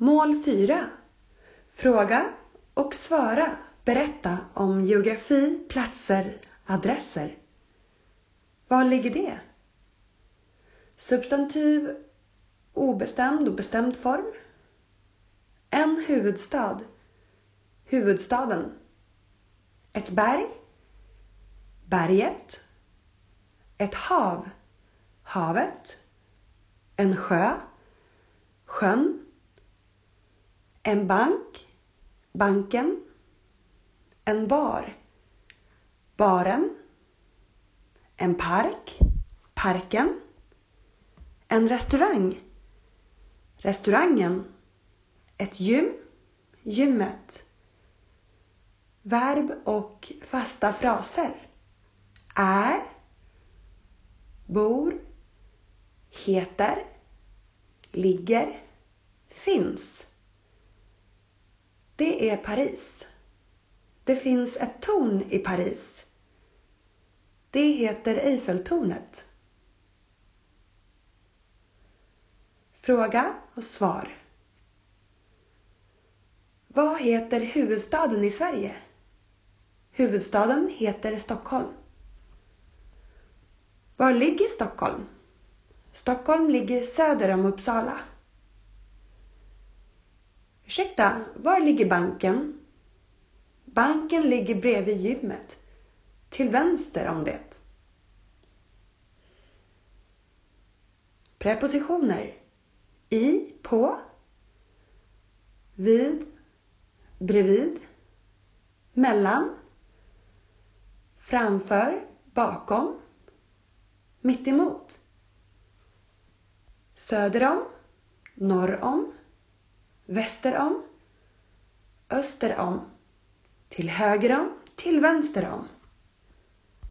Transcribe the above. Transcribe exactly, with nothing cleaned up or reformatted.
Mål fyra. Fråga och svara. Berätta om geografi, platser, adresser. Var ligger det? Substantiv, obestämd och bestämd form. En huvudstad. Huvudstaden. Ett berg. Berget. Ett hav. Havet. En sjö. Sjön. En bank. Banken. En bar. Baren. En park. Parken. En restaurang. Restaurangen. Ett gym. Gymmet. Verb och fasta fraser. Är. Bor. Heter. Ligger. Finns. Det är Paris. Det finns ett torn i Paris. Det heter Eiffeltornet. Fråga och svar. Vad heter huvudstaden i Sverige? Huvudstaden heter Stockholm. Var ligger Stockholm? Stockholm ligger söder om Uppsala. Ursäkta, var ligger banken? Banken ligger bredvid gymmet. Till vänster om det. Prepositioner. I, på. Vid, bredvid. Mellan. Framför, bakom. Mitt emot. Söder om. Norr om. Väster om. Öster om. Till höger om. Till vänster om.